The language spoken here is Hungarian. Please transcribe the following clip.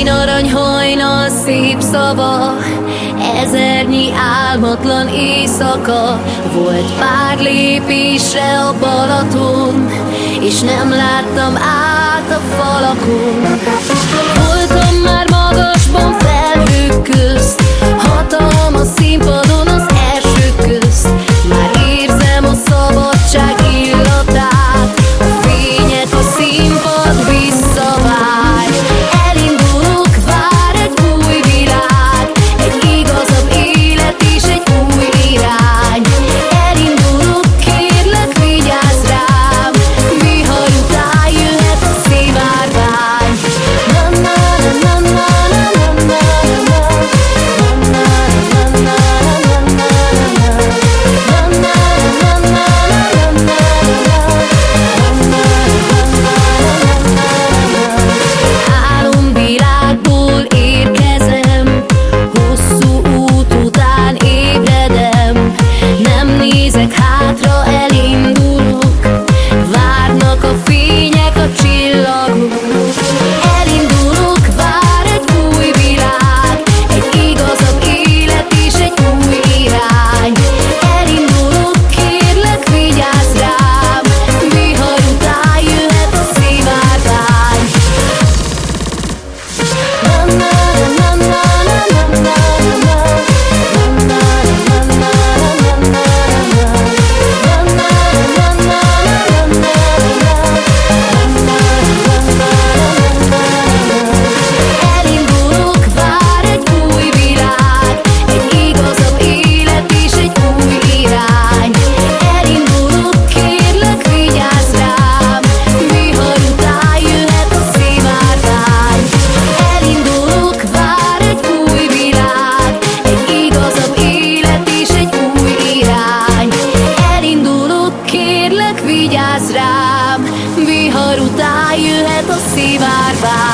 Én arany hajnal szép szava, ezernyi álmatlan éjszaka. Volt pár lépésre a Balaton, és nem láttam át a falakon. Voltam már magasban felhők közt, hatalmas színpadon az elsők közt. Már érzem a szabadság illatát, a fények, a színpad visszavár. Elindulok, vár egy új világ, egy igazabb élet és egy új irány. Elindulok, kérlek, vigyázz rám, vihar után jöhet a szivárvány. Álomvilágból érkezem, hosszú út után ébredem. Nem nézek hátra, elindulok, várnak a fények, a csillagok. Elindulok, vár egy új világ, egy igazabb élet és egy új irány. Elindulok, kérlek, vigyázz rám, vihar után jöhet a szivárvány. Elindulok, vár egy új világ, egy igazabb élet és egy új irány. Elindulok, kérlek, vigyázz rám, vihar után jöhet a szivárvány. Elindulok, vár egy új világ, egy igazabb élet és egy új irány. Elindulok, kérlek, vigyázz rám, vihar után jöhet a szivárvány.